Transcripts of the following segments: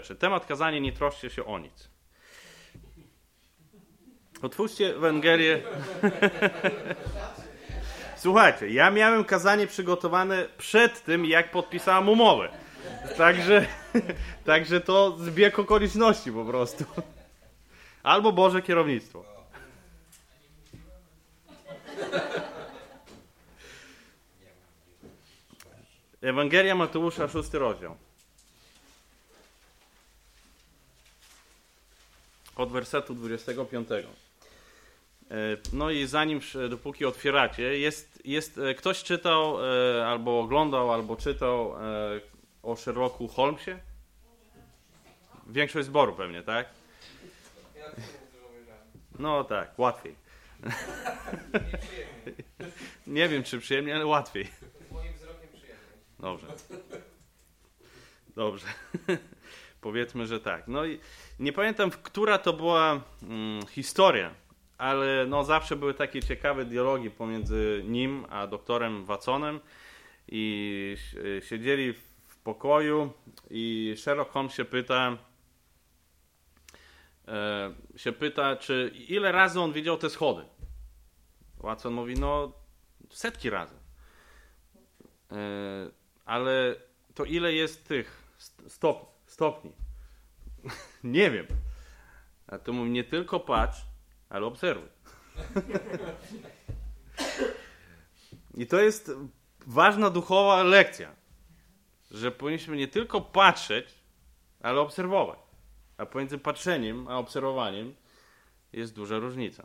Temat kazania: nie troszcie się o nic. Otwórzcie Ewangelię. Słuchajcie, ja miałem kazanie przygotowane przed tym, jak podpisałem umowę. Także to zbieg okoliczności po prostu. Albo Boże kierownictwo. Ewangelia Mateusza, 6 rozdział. Od wersetu 25. No i dopóki otwieracie, ktoś czytał, albo oglądał, albo czytał o Sherlocku Holmesie? Większość zboru pewnie, tak? No tak, łatwiej. Nie wiem, czy przyjemnie, ale łatwiej. Moim wzrokiem przyjemnie. Dobrze. Powiedzmy, że tak. No i nie pamiętam, która to była historia, ale no zawsze były takie ciekawe dialogi pomiędzy nim a doktorem Watsonem i siedzieli w pokoju i Sherlock Holmes się pyta, czy ile razy on widział te schody. Watson mówi, no setki razy. Ale to ile jest tych stopni? Nie wiem. A to mówi, nie tylko patrz, ale obserwuj. I to jest ważna duchowa lekcja, że powinniśmy nie tylko patrzeć, ale obserwować. A pomiędzy patrzeniem a obserwowaniem jest duża różnica.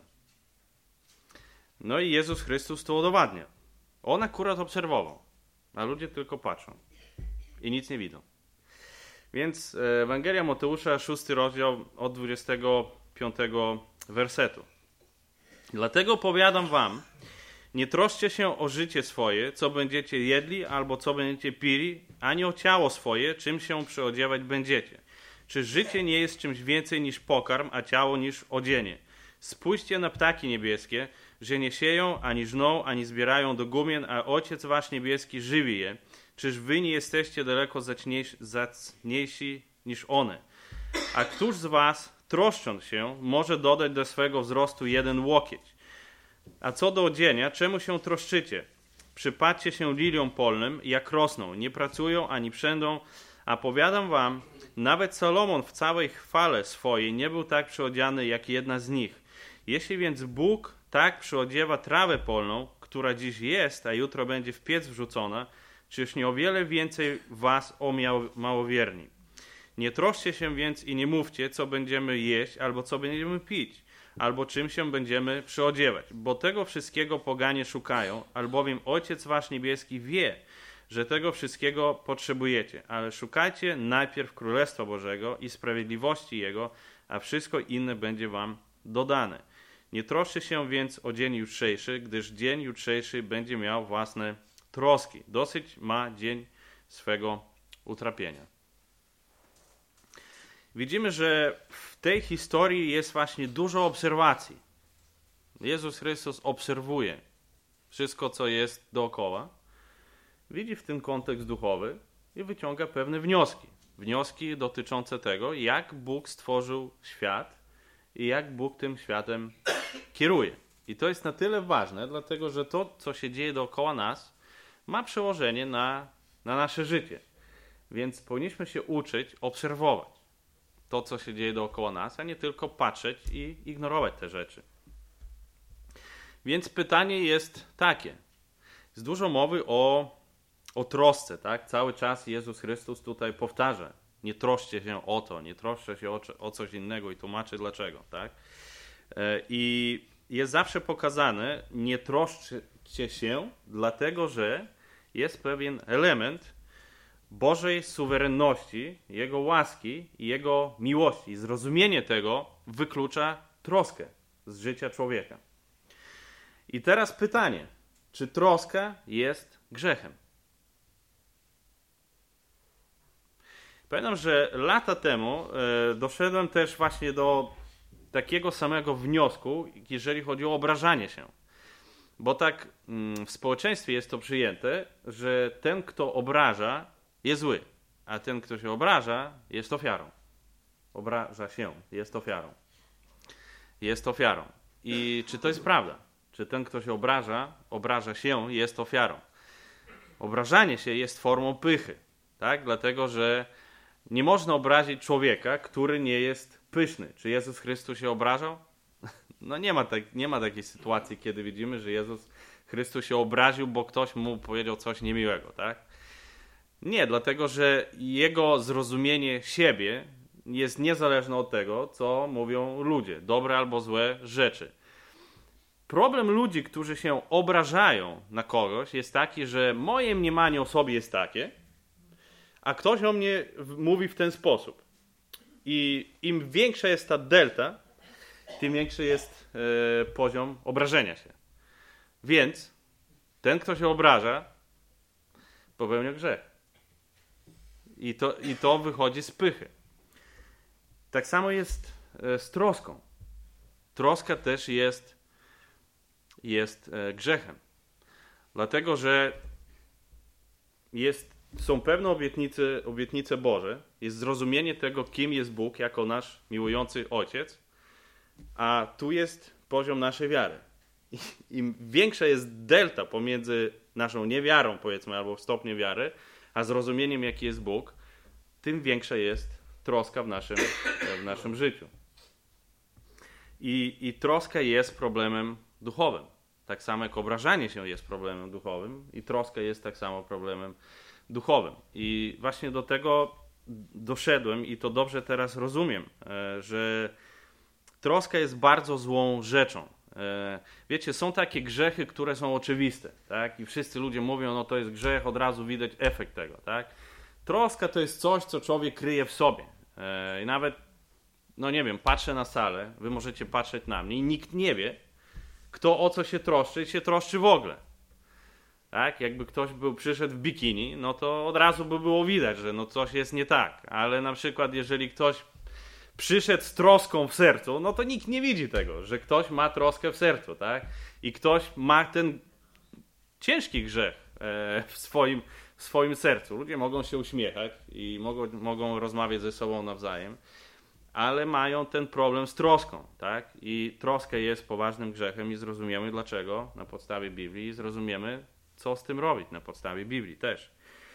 No i Jezus Chrystus to udowadnia. On akurat obserwował, a ludzie tylko patrzą i nic nie widzą. Więc Ewangelia Mateusza, 6 rozdział od 25 wersetu. Dlatego powiadam wam, nie troszcie się o życie swoje, co będziecie jedli albo co będziecie pili, ani o ciało swoje, czym się przyodziewać będziecie. Czy życie nie jest czymś więcej niż pokarm, a ciało niż odzienie? Spójrzcie na ptaki niebieskie, że nie sieją, ani żną, ani zbierają do gumien, a Ojciec wasz niebieski żywi je. Czyż wy nie jesteście daleko zacniejsi niż one? A któż z was, troszcząc się, może dodać do swego wzrostu 1 łokieć? A co do odzienia, czemu się troszczycie? Przypatrzcie się liliom polnym, jak rosną, nie pracują ani przędą, a powiadam wam, nawet Salomon w całej chwale swojej nie był tak przyodziany jak jedna z nich. Jeśli więc Bóg tak przyodziewa trawę polną, która dziś jest, a jutro będzie w piec wrzucona, czyż nie o wiele więcej was, o małowierni? Nie troszcie się więc i nie mówcie, co będziemy jeść, albo co będziemy pić, albo czym się będziemy przyodziewać, bo tego wszystkiego poganie szukają, albowiem Ojciec wasz niebieski wie, że tego wszystkiego potrzebujecie, ale szukajcie najpierw Królestwa Bożego i sprawiedliwości Jego, a wszystko inne będzie wam dodane. Nie troszcie się więc o dzień jutrzejszy, gdyż dzień jutrzejszy będzie miał własne troski. Dosyć ma dzień swego utrapienia. Widzimy, że w tej historii jest właśnie dużo obserwacji. Jezus Chrystus obserwuje wszystko, co jest dookoła, widzi w tym kontekst duchowy i wyciąga pewne wnioski. Wnioski dotyczące tego, jak Bóg stworzył świat i jak Bóg tym światem kieruje. I to jest na tyle ważne, dlatego że to, co się dzieje dookoła nas, ma przełożenie na nasze życie. Więc powinniśmy się uczyć obserwować to, co się dzieje dookoła nas, a nie tylko patrzeć i ignorować te rzeczy. Więc pytanie jest takie. Jest dużo mowy o trosce, tak? Cały czas Jezus Chrystus tutaj powtarza. Nie troszcie się o to, nie troszcie się o coś innego i tłumaczy dlaczego, tak? I jest zawsze pokazane, nie troszczcie się, dlatego że jest pewien element Bożej suwerenności, Jego łaski i Jego miłości. I zrozumienie tego wyklucza troskę z życia człowieka. I teraz pytanie, czy troska jest grzechem? Pamiętam, że lata temu doszedłem też właśnie do takiego samego wniosku, jeżeli chodzi o obrażanie się. Bo tak w społeczeństwie jest to przyjęte, że ten, kto obraża, jest zły, a ten, kto się obraża, jest ofiarą. Obraża się, jest ofiarą. Jest ofiarą. I czy to jest prawda? Czy ten, kto się obraża się, jest ofiarą? Obrażanie się jest formą pychy, tak? Dlatego, że nie można obrazić człowieka, który nie jest pyszny. Czy Jezus Chrystus się obrażał? No nie ma takiej sytuacji, kiedy widzimy, że Jezus Chrystus się obraził, bo ktoś mu powiedział coś niemiłego, tak? Nie, dlatego, że jego zrozumienie siebie jest niezależne od tego, co mówią ludzie, dobre albo złe rzeczy. Problem ludzi, którzy się obrażają na kogoś, jest taki, że moje mniemanie o sobie jest takie, a ktoś o mnie mówi w ten sposób. I im większa jest ta delta, tym większy jest poziom obrażenia się. Więc ten, kto się obraża, popełnia grzech. I to wychodzi z pychy. Tak samo jest z troską. Troska też jest grzechem. Dlatego, że są pewne obietnice Boże, jest zrozumienie tego, kim jest Bóg jako nasz miłujący Ojciec, a tu jest poziom naszej wiary. Im większa jest delta pomiędzy naszą niewiarą, powiedzmy, albo stopniem wiary, a zrozumieniem, jaki jest Bóg, tym większa jest troska w naszym życiu. I troska jest problemem duchowym. Tak samo jak obrażanie się jest problemem duchowym i troska jest tak samo problemem duchowym. I właśnie do tego doszedłem i to dobrze teraz rozumiem, że troska jest bardzo złą rzeczą. Wiecie, są takie grzechy, które są oczywiste, tak? I wszyscy ludzie mówią, no to jest grzech, od razu widać efekt tego, tak? Troska to jest coś, co człowiek kryje w sobie. I nawet, no nie wiem, patrzę na salę, wy możecie patrzeć na mnie i nikt nie wie, kto o co się troszczy w ogóle. Tak? Jakby ktoś przyszedł w bikini, no to od razu by było widać, że no coś jest nie tak. Ale na przykład jeżeli ktoś przyszedł z troską w sercu, no to nikt nie widzi tego, że ktoś ma troskę w sercu, tak? I ktoś ma ten ciężki grzech w swoim sercu. Ludzie mogą się uśmiechać i mogą rozmawiać ze sobą nawzajem, ale mają ten problem z troską, tak? I troska jest poważnym grzechem i zrozumiemy dlaczego na podstawie Biblii i zrozumiemy, co z tym robić na podstawie Biblii też.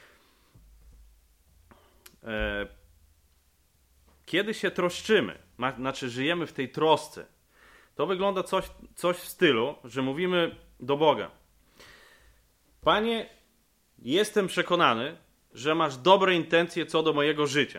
Kiedy się troszczymy, znaczy żyjemy w tej trosce, to wygląda coś w stylu, że mówimy do Boga: Panie, jestem przekonany, że masz dobre intencje co do mojego życia,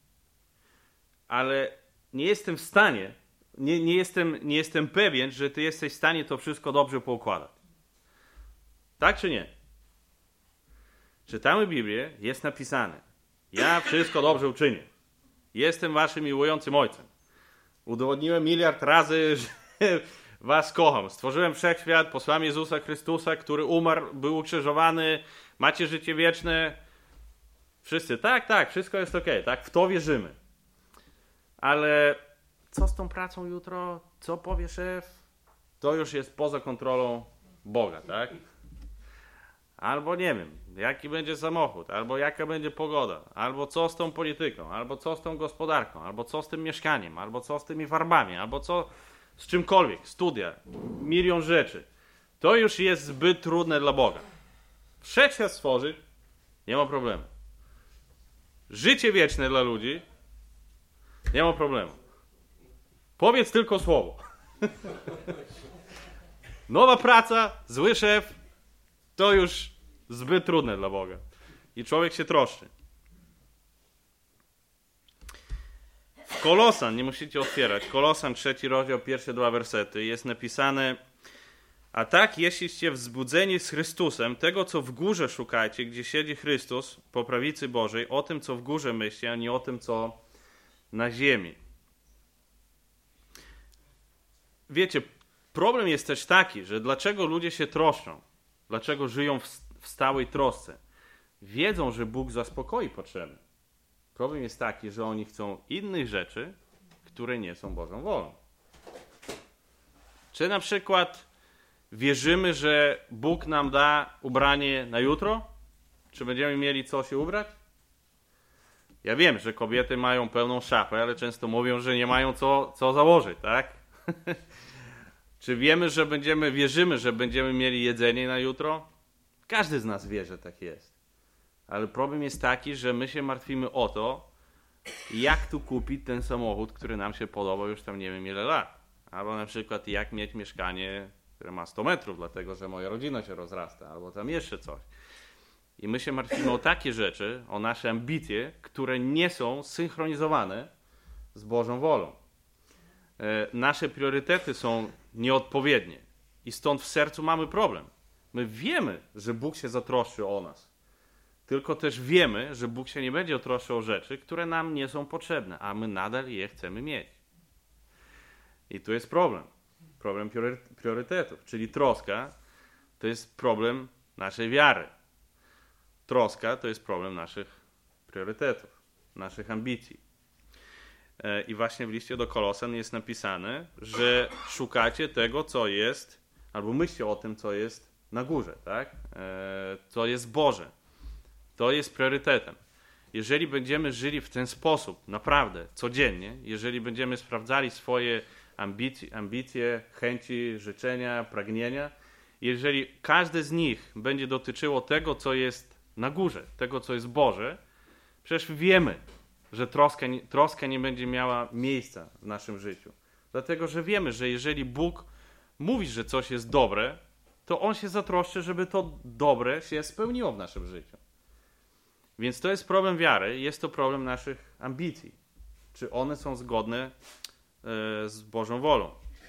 ale nie jestem w stanie, nie jestem pewien, że Ty jesteś w stanie to wszystko dobrze poukładać. Tak czy nie? Czytamy Biblię, jest napisane: ja wszystko dobrze uczynię. Jestem waszym miłującym Ojcem. Udowodniłem miliard razy, że was kocham. Stworzyłem wszechświat, posłałem Jezusa Chrystusa, który umarł, był ukrzyżowany, macie życie wieczne. Wszyscy, tak, wszystko jest okej, tak, w to wierzymy. Ale co z tą pracą jutro? Co powie szef? To już jest poza kontrolą Boga, tak? Albo nie wiem, jaki będzie samochód, albo jaka będzie pogoda, albo co z tą polityką, albo co z tą gospodarką, albo co z tym mieszkaniem, albo co z tymi farbami, albo co z czymkolwiek, studia, milion rzeczy. To już jest zbyt trudne dla Boga. Wszechświat stworzyć, nie ma problemu. Życie wieczne dla ludzi, nie ma problemu. Powiedz tylko słowo. Nowa praca, zły szef, to już zbyt trudne dla Boga. I człowiek się troszczy. W Kolosan, nie musicie otwierać, Kolosan 3 rozdział, pierwsze 2 wersety, jest napisane: a tak, jeśliście wzbudzeni z Chrystusem, tego co w górze szukajcie, gdzie siedzi Chrystus po prawicy Bożej, o tym co w górze myślcie, a nie o tym co na ziemi. Wiecie, problem jest też taki, że dlaczego ludzie się troszczą? Dlaczego żyją w stałej trosce? Wiedzą, że Bóg zaspokoi potrzeby. Problem jest taki, że oni chcą innych rzeczy, które nie są Bożą wolą. Czy na przykład wierzymy, że Bóg nam da ubranie na jutro? Czy będziemy mieli co się ubrać? Ja wiem, że kobiety mają pełną szafę, ale często mówią, że nie mają co założyć, tak? Czy wierzymy, że będziemy mieli jedzenie na jutro? Każdy z nas wie, że tak jest. Ale problem jest taki, że my się martwimy o to, jak tu kupić ten samochód, który nam się podoba już tam nie wiem ile lat. Albo na przykład jak mieć mieszkanie, które ma 100 metrów, dlatego że moja rodzina się rozrasta, albo tam jeszcze coś. I my się martwimy o takie rzeczy, o nasze ambicje, które nie są synchronizowane z Bożą wolą. Nasze priorytety są nieodpowiednie i stąd w sercu mamy problem. My wiemy, że Bóg się zatroszczy o nas. Tylko też wiemy, że Bóg się nie będzie troszczył o rzeczy, które nam nie są potrzebne, a my nadal je chcemy mieć. I tu jest problem. Problem priorytetów, czyli troska to jest problem naszej wiary. Troska to jest problem naszych priorytetów, naszych ambicji. I właśnie w liście do Kolosan jest napisane, że szukacie tego, co jest, albo myślcie o tym, co jest na górze, tak? Co jest Boże. To jest priorytetem. Jeżeli będziemy żyli w ten sposób, naprawdę, codziennie, jeżeli będziemy sprawdzali swoje ambicje, chęci, życzenia, pragnienia, jeżeli każde z nich będzie dotyczyło tego, co jest na górze, tego, co jest Boże, przecież wiemy, że troska nie będzie miała miejsca w naszym życiu. Dlatego, że wiemy, że jeżeli Bóg mówi, że coś jest dobre, to On się zatroszczy, żeby to dobre się spełniło w naszym życiu. Więc to jest problem wiary, jest to problem naszych ambicji. Czy one są zgodne z Bożą wolą?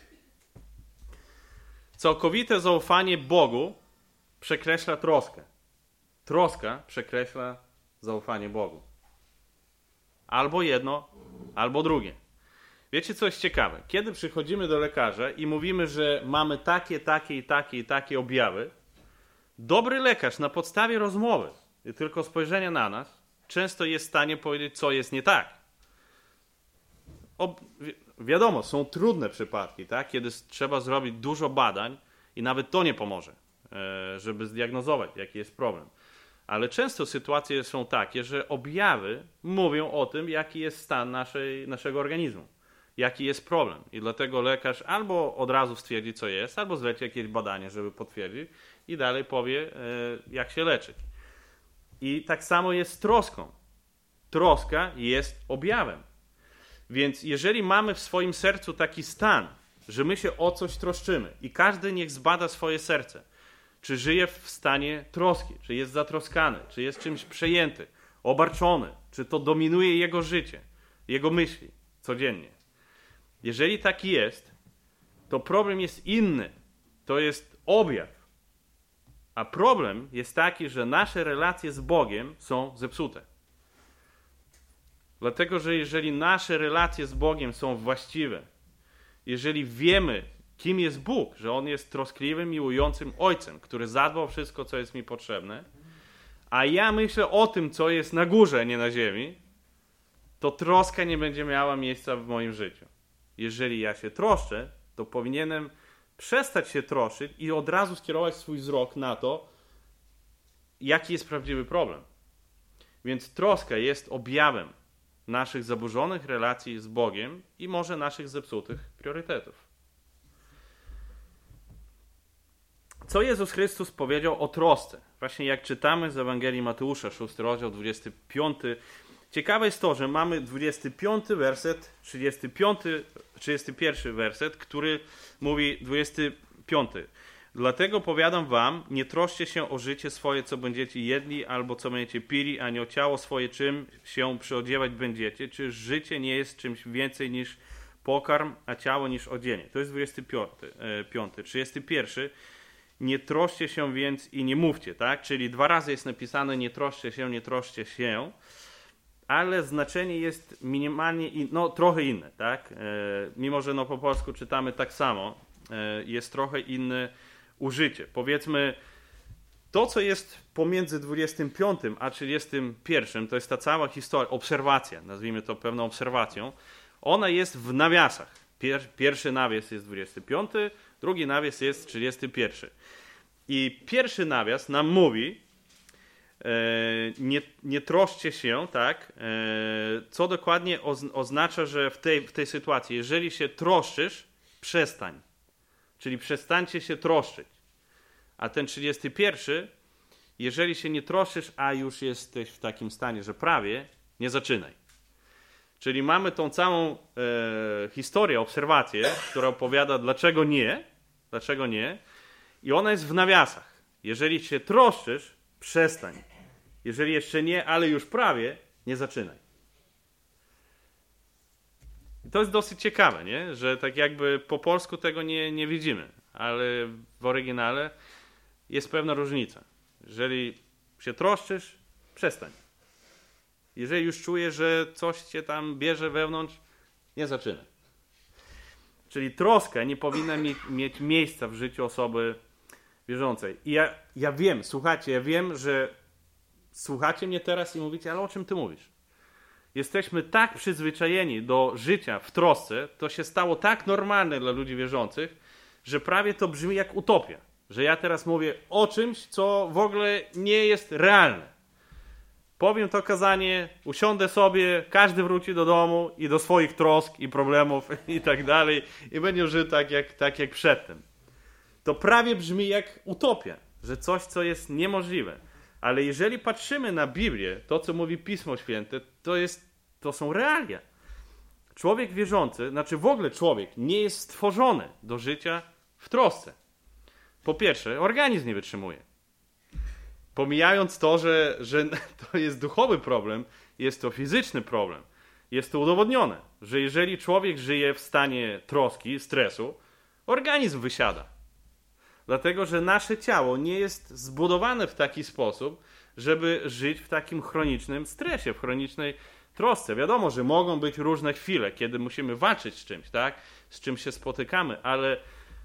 Całkowite zaufanie Bogu przekreśla troskę. Troska przekreśla zaufanie Bogu. Albo jedno, albo drugie. Wiecie, co jest ciekawe? Kiedy przychodzimy do lekarza i mówimy, że mamy takie objawy, dobry lekarz na podstawie rozmowy i tylko spojrzenia na nas często jest w stanie powiedzieć, co jest nie tak. Wiadomo, są trudne przypadki, tak? Kiedy trzeba zrobić dużo badań i nawet to nie pomoże, żeby zdiagnozować, jaki jest problem. Ale często sytuacje są takie, że objawy mówią o tym, jaki jest stan naszego organizmu, jaki jest problem. I dlatego lekarz albo od razu stwierdzi, co jest, albo zleci jakieś badanie, żeby potwierdzić i dalej powie, jak się leczyć. I tak samo jest z troską. Troska jest objawem. Więc jeżeli mamy w swoim sercu taki stan, że my się o coś troszczymy i każdy niech zbada swoje serce, czy żyje w stanie troski, czy jest zatroskany, czy jest czymś przejęty, obarczony, czy to dominuje jego życie, jego myśli codziennie. Jeżeli taki jest, to problem jest inny. To jest objaw. A problem jest taki, że nasze relacje z Bogiem są zepsute. Dlatego, że jeżeli nasze relacje z Bogiem są właściwe, jeżeli wiemy, kim jest Bóg, że On jest troskliwym, miłującym Ojcem, który zadbał o wszystko, co jest mi potrzebne, a ja myślę o tym, co jest na górze, nie na ziemi, to troska nie będzie miała miejsca w moim życiu. Jeżeli ja się troszczę, to powinienem przestać się troszczyć i od razu skierować swój wzrok na to, jaki jest prawdziwy problem. Więc troska jest objawem naszych zaburzonych relacji z Bogiem i może naszych zepsutych priorytetów. Co Jezus Chrystus powiedział o trosce? Właśnie jak czytamy z Ewangelii Mateusza, 6 rozdział, 25. Ciekawe jest to, że mamy 25 werset, 31 werset, który mówi 25. Dlatego powiadam wam, nie troszcie się o życie swoje, co będziecie jedli, albo co będziecie pili, ani o ciało swoje, czym się przyodziewać będziecie. Czy życie nie jest czymś więcej niż pokarm, a ciało niż odzienie? To jest 25. 31. Nie troszcie się więc i nie mówcie, tak? Czyli 2 razy jest napisane nie troszcie się, ale znaczenie jest minimalnie, trochę inne, tak? Mimo, że po polsku czytamy tak samo, jest trochę inne użycie. Powiedzmy, to co jest pomiędzy 25 a 31, to jest ta cała historia, obserwacja, nazwijmy to pewną obserwacją, ona jest w nawiasach. Pierwszy nawias jest 25, drugi nawias jest 31. I pierwszy nawias nam mówi, nie troszcie się, tak? Co dokładnie oznacza, że w tej sytuacji, jeżeli się troszczysz, przestań. Czyli przestańcie się troszczyć. A ten 31, jeżeli się nie troszczysz, a już jesteś w takim stanie, że prawie, nie zaczynaj. Czyli mamy tą całą historię, obserwację, która opowiada dlaczego nie, i ona jest w nawiasach. Jeżeli się troszczysz, przestań. Jeżeli jeszcze nie, ale już prawie, nie zaczynaj. I to jest dosyć ciekawe, nie? Że tak jakby po polsku tego nie widzimy, ale w oryginale jest pewna różnica. Jeżeli się troszczysz, przestań. Jeżeli już czujesz, że coś cię tam bierze wewnątrz, nie zaczynaj. Czyli troska nie powinna mieć miejsca w życiu osoby wierzącej. I ja wiem, słuchajcie, ja wiem, że słuchacie mnie teraz i mówicie, ale o czym ty mówisz? Jesteśmy tak przyzwyczajeni do życia w trosce, to się stało tak normalne dla ludzi wierzących, że prawie to brzmi jak utopia. Że ja teraz mówię o czymś, co w ogóle nie jest realne. Powiem to kazanie, usiądę sobie, każdy wróci do domu i do swoich trosk i problemów i tak dalej i będzie żył tak jak przedtem. To prawie brzmi jak utopia, że coś, co jest niemożliwe. Ale jeżeli patrzymy na Biblię, to co mówi Pismo Święte, to są realia. Człowiek wierzący, znaczy w ogóle człowiek nie jest stworzony do życia w trosce. Po pierwsze, organizm nie wytrzymuje. Pomijając to, że to jest duchowy problem, jest to fizyczny problem. Jest to udowodnione, że jeżeli człowiek żyje w stanie troski, stresu, organizm wysiada. Dlatego, że nasze ciało nie jest zbudowane w taki sposób, żeby żyć w takim chronicznym stresie, w chronicznej trosce. Wiadomo, że mogą być różne chwile, kiedy musimy walczyć z czymś, tak? Z czym się spotykamy, ale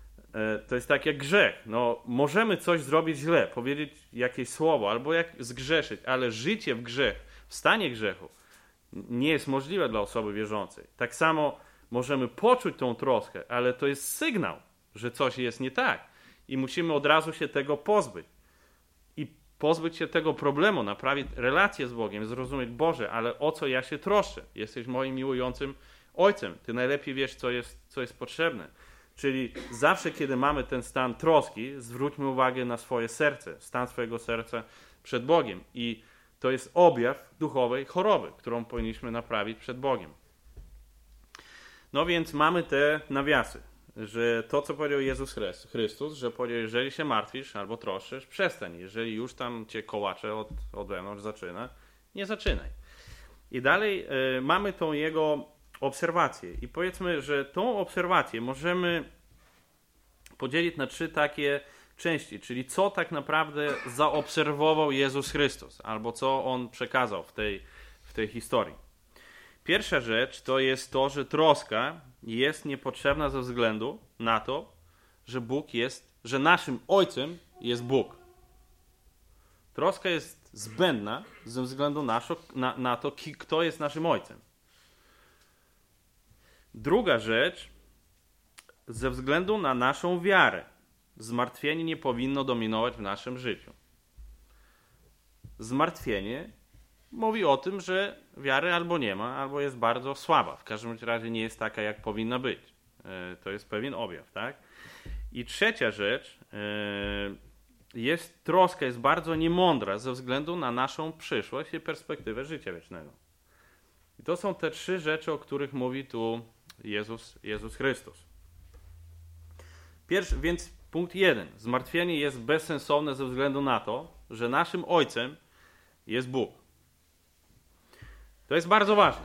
to jest tak jak grzech. No, możemy coś zrobić źle, powiedzieć jakieś słowo albo zgrzeszyć, ale życie w w stanie grzechu nie jest możliwe dla osoby wierzącej. Tak samo możemy poczuć tą troskę, ale to jest sygnał, że coś jest nie tak i musimy od razu się tego pozbyć. I pozbyć się tego problemu, naprawić relację z Bogiem, zrozumieć, Boże, ale o co ja się troszczę? Jesteś moim miłującym Ojcem. Ty najlepiej wiesz, co jest potrzebne. Czyli zawsze, kiedy mamy ten stan troski, zwróćmy uwagę na swoje serce, stan swojego serca przed Bogiem. I to jest objaw duchowej choroby, którą powinniśmy naprawić przed Bogiem. No więc mamy te nawiasy, że to, co powiedział Jezus Chrystus, że powiedział, jeżeli się martwisz albo troszczysz, przestań. Jeżeli już tam cię kołacze od wewnątrz zaczyna, nie zaczynaj. I dalej mamy tą jego obserwację. I powiedzmy, że tą obserwację możemy podzielić na 3 takie części, czyli co tak naprawdę zaobserwował Jezus Chrystus, albo co On przekazał w tej historii. Pierwsza rzecz to jest to, że troska jest niepotrzebna ze względu na to, że naszym Ojcem jest Bóg. Troska jest zbędna ze względu na to, kto jest naszym Ojcem. Druga rzecz, ze względu na naszą wiarę. Zmartwienie nie powinno dominować w naszym życiu. Zmartwienie mówi o tym, że wiary albo nie ma, albo jest bardzo słaba. W każdym razie nie jest taka, jak powinna być. To jest pewien objaw, tak? I trzecia rzecz, troska jest bardzo niemądra ze względu na naszą przyszłość i perspektywę życia wiecznego. I to są te 3 rzeczy, o których mówi tu Jezus Chrystus. Więc punkt 1. Zmartwienie jest bezsensowne ze względu na to, że naszym Ojcem jest Bóg. To jest bardzo ważne.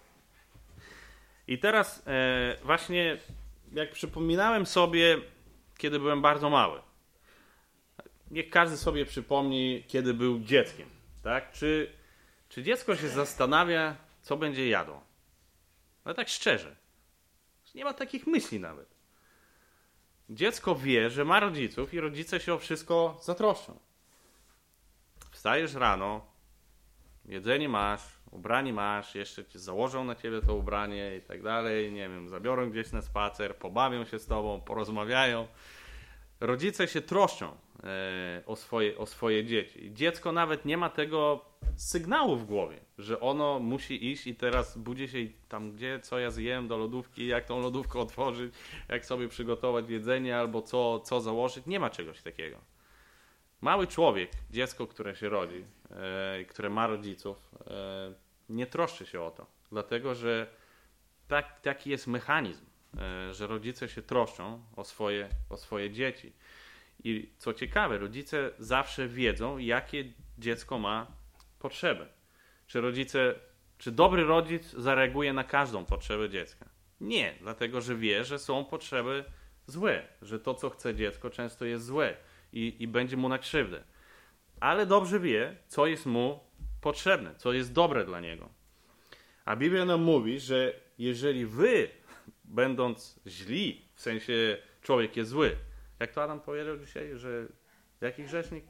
I teraz właśnie jak przypominałem sobie, kiedy byłem bardzo mały. Niech każdy sobie przypomni, kiedy był dzieckiem. Tak? Czy dziecko się zastanawia, co będzie jadło? Ale tak szczerze. Nie ma takich myśli nawet. Dziecko wie, że ma rodziców i rodzice się o wszystko zatroszczą. Wstajesz rano, jedzenie masz, ubranie masz, jeszcze ci założą na ciebie to ubranie i tak dalej, nie wiem, zabiorą gdzieś na spacer, pobawią się z tobą, porozmawiają. rodzice się troszczą o swoje dzieci. Dziecko nawet nie ma tego sygnału w głowie, że ono musi iść i teraz budzi się i tam co ja zjem do lodówki, jak tą lodówkę otworzyć, jak sobie przygotować jedzenie albo co założyć. Nie ma czegoś takiego. Mały człowiek, dziecko, które się rodzi, które ma rodziców, nie troszczy się o to, dlatego że taki jest mechanizm, że rodzice się troszczą o swoje dzieci. I co ciekawe, rodzice zawsze wiedzą, jakie dziecko ma potrzeby. Czy dobry rodzic zareaguje na każdą potrzebę dziecka? Nie, dlatego że wie, że są potrzeby złe, że to, co chce dziecko, często jest złe i będzie mu na krzywdę. Ale dobrze wie, co jest mu potrzebne, co jest dobre dla niego. A Biblia nam mówi, że jeżeli wy, będąc źli, w sensie człowiek jest zły, jak to Adam powiedział dzisiaj, że jaki grzesznik?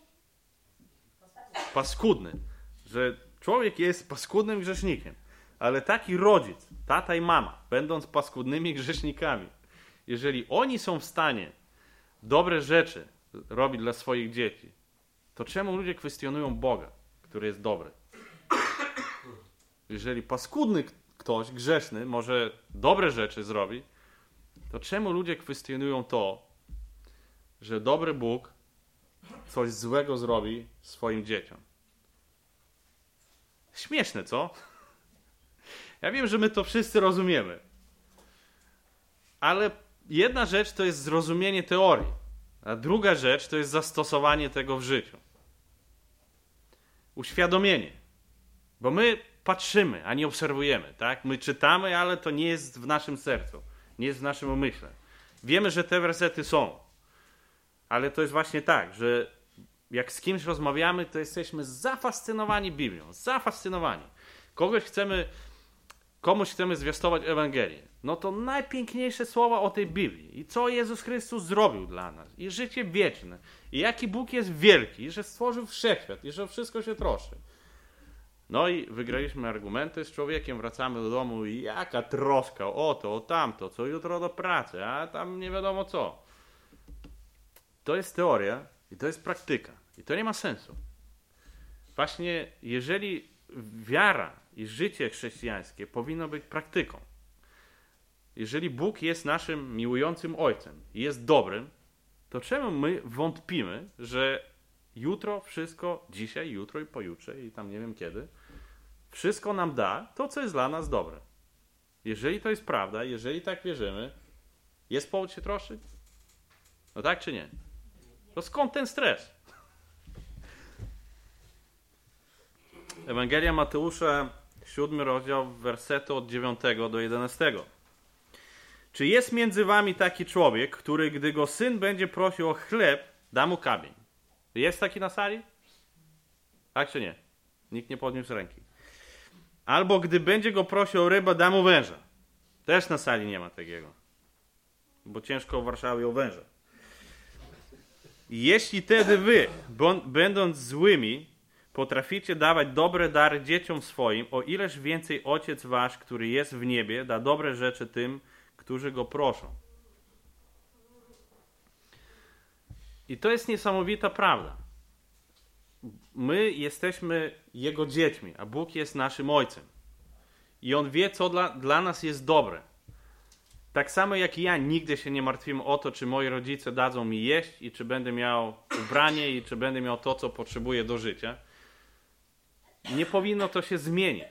Paskudny. Że człowiek jest paskudnym grzesznikiem. Ale taki rodzic, tata i mama, będąc paskudnymi grzesznikami, jeżeli oni są w stanie dobre rzeczy robić dla swoich dzieci, to czemu ludzie kwestionują Boga, który jest dobry? Jeżeli paskudny ktoś, grzeszny, może dobre rzeczy zrobić, to czemu ludzie kwestionują to, że dobry Bóg coś złego zrobi swoim dzieciom? Śmieszne, co? Ja wiem, że my to wszyscy rozumiemy. Ale jedna rzecz to jest zrozumienie teorii, a druga rzecz to jest zastosowanie tego w życiu. Uświadomienie. Bo my patrzymy, a nie obserwujemy, tak? My czytamy, ale to nie jest w naszym sercu, nie jest w naszym umyśle. Wiemy, że te wersety są. Ale to jest właśnie tak, że jak z kimś rozmawiamy, to jesteśmy zafascynowani Biblią. Zafascynowani. Komuś chcemy zwiastować Ewangelię. No to najpiękniejsze słowa o tej Biblii. I co Jezus Chrystus zrobił dla nas. I życie wieczne. I jaki Bóg jest wielki. I że stworzył wszechświat. I że wszystko się troszczy. No i wygraliśmy argumenty z człowiekiem. Wracamy do domu i jaka troska o to, o tamto. Co jutro do pracy. A tam nie wiadomo co. To jest teoria i to jest praktyka. I to nie ma sensu. Właśnie jeżeli wiara i życie chrześcijańskie powinno być praktyką. Jeżeli Bóg jest naszym miłującym Ojcem i jest dobrym, to czemu my wątpimy, że jutro wszystko, dzisiaj, jutro i pojutrze i tam nie wiem kiedy, wszystko nam da to, co jest dla nas dobre. Jeżeli to jest prawda, jeżeli tak wierzymy, jest powód się troszczyć? No tak czy nie? To skąd ten stres? Ewangelia Mateusza, 7 rozdział, wersety od 9 do 11. Czy jest między wami taki człowiek, który gdy go syn będzie prosił o chleb, da mu kamień? Jest taki na sali? Tak czy nie? Nikt nie podniósł ręki. Albo gdy będzie go prosił o rybę, da mu węża. Też na sali nie ma takiego. Bo ciężko w Warszawie o węża. Jeśli tedy wy, będąc złymi, potraficie dawać dobre dary dzieciom swoim, o ileż więcej Ojciec wasz, który jest w niebie, da dobre rzeczy tym, którzy go proszą. I to jest niesamowita prawda. My jesteśmy Jego dziećmi, a Bóg jest naszym Ojcem. I On wie, co dla nas jest dobre. Tak samo jak i ja nigdy się nie martwiłem o to, czy moi rodzice dadzą mi jeść i czy będę miał ubranie i czy będę miał to, co potrzebuję do życia. Nie powinno to się zmienić.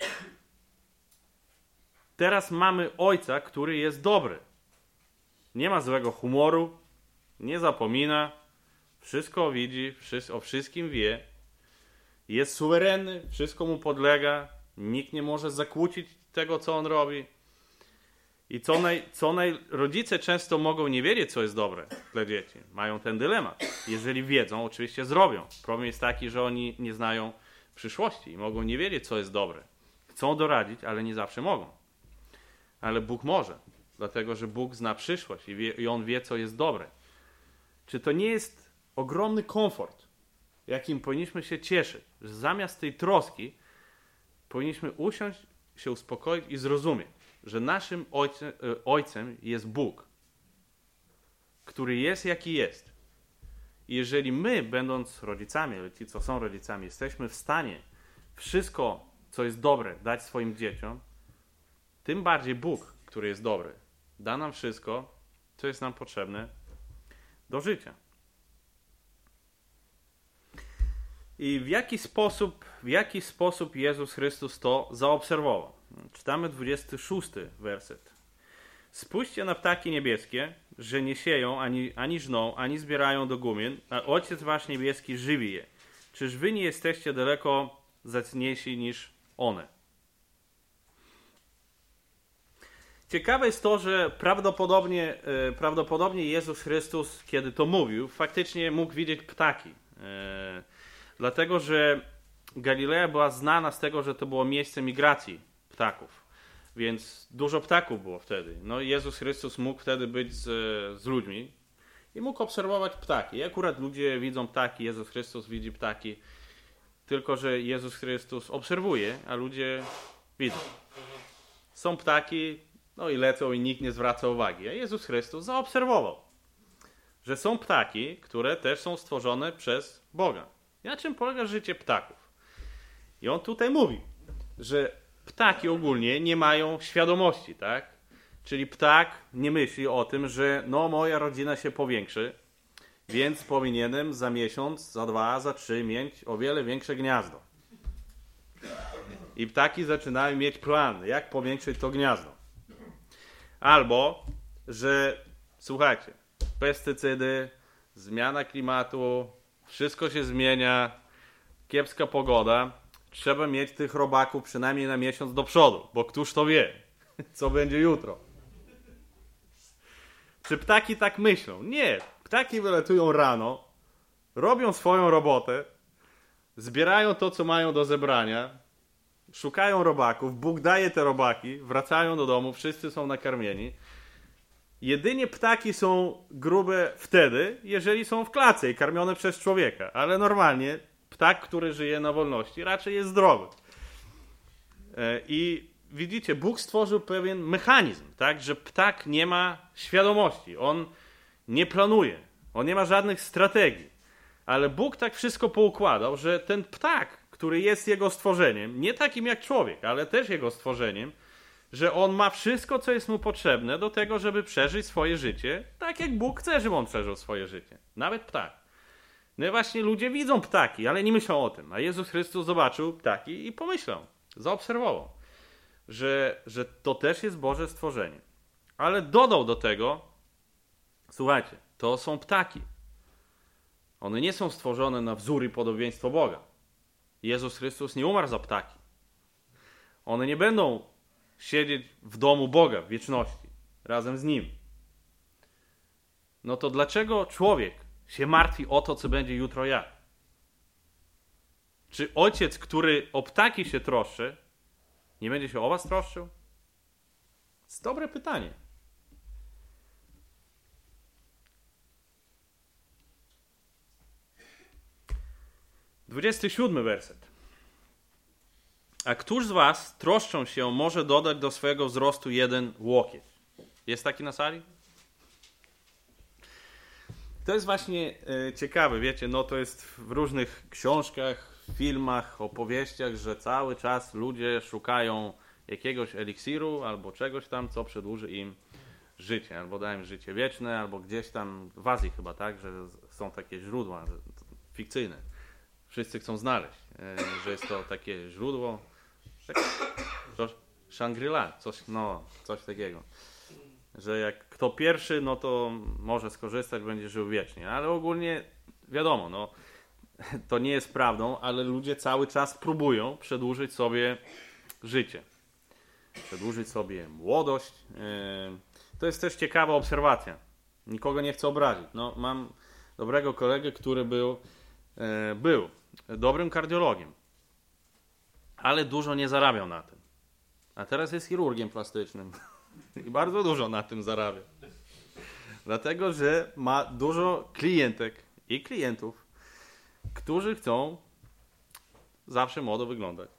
Teraz mamy Ojca, który jest dobry. Nie ma złego humoru, nie zapomina, wszystko widzi, o wszystkim wie. Jest suwerenny, wszystko mu podlega, nikt nie może zakłócić tego, co on robi. I rodzice często mogą nie wiedzieć, co jest dobre dla dzieci. Mają ten dylemat. Jeżeli wiedzą, oczywiście zrobią. Problem jest taki, że oni nie znają przyszłości i mogą nie wiedzieć, co jest dobre. Chcą doradzić, ale nie zawsze mogą. Ale Bóg może, dlatego że Bóg zna przyszłość i On wie, co jest dobre. Czy to nie jest ogromny komfort, jakim powinniśmy się cieszyć, że zamiast tej troski powinniśmy usiąść, się uspokoić i zrozumieć, że naszym ojcem jest Bóg, który jest jaki jest. I jeżeli my, będąc rodzicami, ale ci, co są rodzicami, jesteśmy w stanie wszystko, co jest dobre, dać swoim dzieciom, tym bardziej Bóg, który jest dobry, da nam wszystko, co jest nam potrzebne do życia. I w jaki sposób Jezus Chrystus to zaobserwował? Czytamy 26 werset. Spójrzcie na ptaki niebieskie, że nie sieją, ani żną, ani zbierają do gumien, a Ojciec wasz niebieski żywi je. Czyż wy nie jesteście daleko zacniejsi niż one? Ciekawe jest to, że prawdopodobnie Jezus Chrystus, kiedy to mówił, faktycznie mógł widzieć ptaki. Dlatego, że Galilea była znana z tego, że to było miejsce migracji ptaków. Więc dużo ptaków było wtedy. No Jezus Chrystus mógł wtedy być z ludźmi i mógł obserwować ptaki. I akurat ludzie widzą ptaki, Jezus Chrystus widzi ptaki. Tylko że Jezus Chrystus obserwuje, a ludzie widzą. Są ptaki, no i lecą i nikt nie zwraca uwagi. A Jezus Chrystus zaobserwował, że są ptaki, które też są stworzone przez Boga. I na czym polega życie ptaków? I on tutaj mówi, że ptaki ogólnie nie mają świadomości, tak? Czyli ptak nie myśli o tym, że no moja rodzina się powiększy, więc powinienem za miesiąc, za 2, za 3 mieć o wiele większe gniazdo. I ptaki zaczynają mieć plan, jak powiększyć to gniazdo. Albo, że słuchajcie, pestycydy, zmiana klimatu, wszystko się zmienia, kiepska pogoda, trzeba mieć tych robaków przynajmniej na miesiąc do przodu, bo któż to wie, co będzie jutro. Czy ptaki tak myślą? Nie. Ptaki wylatują rano, robią swoją robotę, zbierają to, co mają do zebrania, szukają robaków, Bóg daje te robaki, wracają do domu, wszyscy są nakarmieni. Jedynie ptaki są grube wtedy, jeżeli są w klatce i karmione przez człowieka, ale normalnie ptak, który żyje na wolności, raczej jest zdrowy. I widzicie, Bóg stworzył pewien mechanizm, tak, że ptak nie ma świadomości, on nie planuje, on nie ma żadnych strategii, ale Bóg tak wszystko poukładał, że ten ptak, który jest jego stworzeniem, nie takim jak człowiek, ale też jego stworzeniem, że on ma wszystko, co jest mu potrzebne do tego, żeby przeżyć swoje życie, tak jak Bóg chce, żeby on przeżył swoje życie. Nawet ptak. No i właśnie ludzie widzą ptaki, ale nie myślą o tym. A Jezus Chrystus zobaczył ptaki i pomyślał, zaobserwował, że to też jest Boże stworzenie. Ale dodał do tego, słuchajcie, to są ptaki. One nie są stworzone na wzór i podobieństwo Boga. Jezus Chrystus nie umarł za ptaki. One nie będą siedzieć w domu Boga w wieczności, razem z Nim. No to dlaczego człowiek się martwi o to, co będzie jutro jak? Czy ojciec, który o ptaki się troszczy, nie będzie się o was troszczył? To jest dobre pytanie. XXVII werset. A któż z was, troszcząc się, może dodać do swojego wzrostu 1 łokieć? Jest taki na sali? To jest właśnie ciekawe, wiecie, no to jest w różnych książkach, filmach, opowieściach, że cały czas ludzie szukają jakiegoś eliksiru albo czegoś tam, co przedłuży im życie, albo da im życie wieczne, albo gdzieś tam w Azji chyba, tak, że są takie źródła fikcyjne. Wszyscy chcą znaleźć, że jest to takie źródło, Shangri-La, coś takiego. Że jak kto pierwszy, no to może skorzystać, będzie żył wiecznie. Ale ogólnie wiadomo, no to nie jest prawdą, ale ludzie cały czas próbują przedłużyć sobie życie. Przedłużyć sobie młodość. To jest też ciekawa obserwacja. Nikogo nie chcę obrazić. No, mam dobrego kolegę, który był dobrym kardiologiem, ale dużo nie zarabiał na tym. A teraz jest chirurgiem plastycznym. I bardzo dużo na tym zarabia. Dlatego, że ma dużo klientek i klientów, którzy chcą zawsze młodo wyglądać.